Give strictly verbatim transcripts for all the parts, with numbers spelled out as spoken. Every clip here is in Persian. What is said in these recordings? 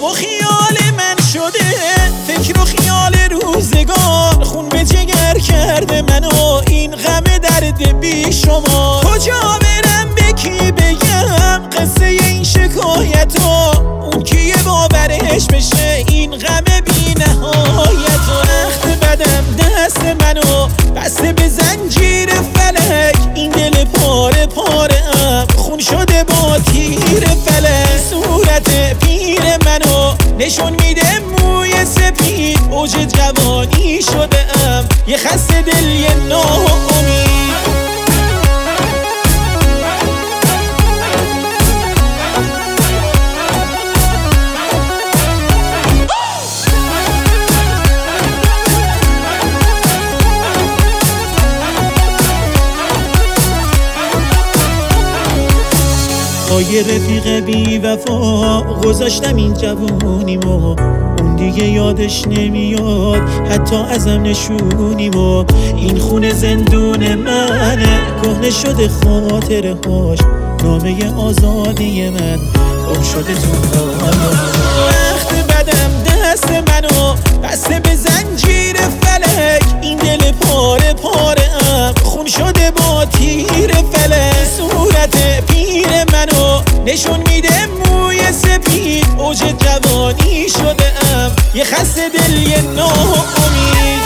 خواب و خیال من شده، فکر و خیال روزگار، خون به جگر کرده منو این غم درد بی شما. کجا برم به کی بگم قصه این شکایتو، اون کیه باورش بشه این غم بی نهایت. وقت بدم دست منو بسته به زنجیر فلک، این دل پاره پاره ام خون شده با تیر فلک. صورت پیر منو نشون میده موی سپید، اوج جوانی شده ام یه خسته دل یه ناامید. با یه رفیق بی وفا گذاشتم این جوونیمو، اون دیگه یادش نمیاد حتی ازم نشونیمو. این خونه زندون منه، کهنه شده خاطره هاش، نامه آزادی من گم شده تو هوا. وقت بدم دست منو بسته به زنجیر فلک، این دل پاره پاره ام خون شده با تیر فلک. صورت پیر منو نشون میده موی سپید، اوج جوانی شده ام یه خسته دل یه ناامید.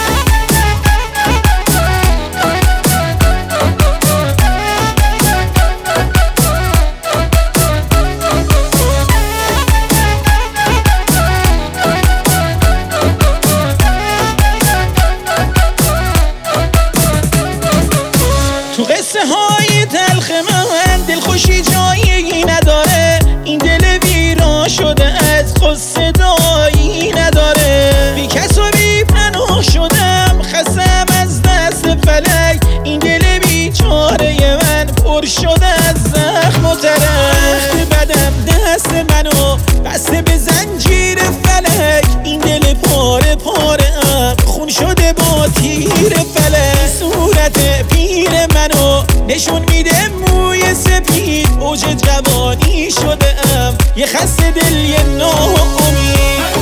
تو قصه های تلخ من دلخوشی جایی نداره، این دل ویران شده از قصه دایی نداره. بی کس و بی پناه شدم خستم از دست فلک، این دل بیچاره من پر شده از زخم و ترک. بدم دست منو بسته به زنجیر فلک، این دل پاره پاره ام خون شده با تیر فلک. صورت پیر منو نشون میده موی سپید، اوج جوانی شده ام یه خسته دل یه ناامید.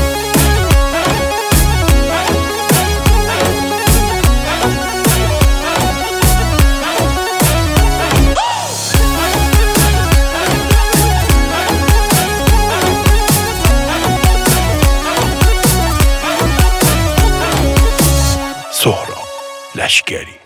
سهراب لشکری.